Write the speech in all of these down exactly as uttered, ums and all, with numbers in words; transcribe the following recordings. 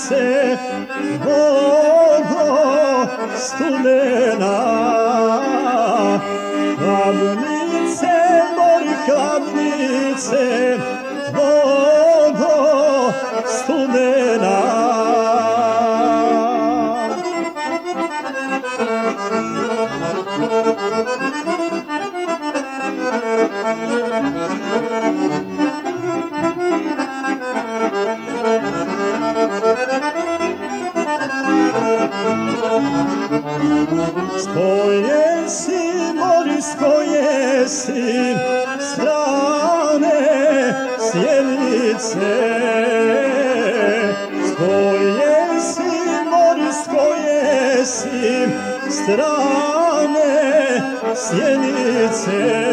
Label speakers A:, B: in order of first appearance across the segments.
A: Kavnice, vodo studena. Kavnice, mori Kavnice, vodo studena. S koje si, mori, s koje si strane sjenice? S koje si, mori, s koje si strane sjenice?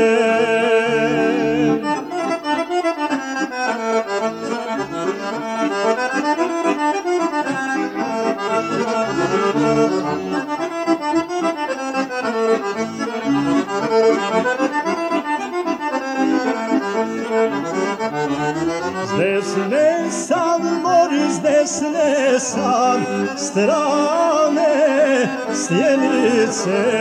A: S desne sam, mori, s desne sam strane sjenice.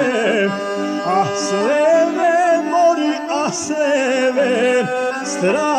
A: Ah, s leve, mori, ah, s leve strane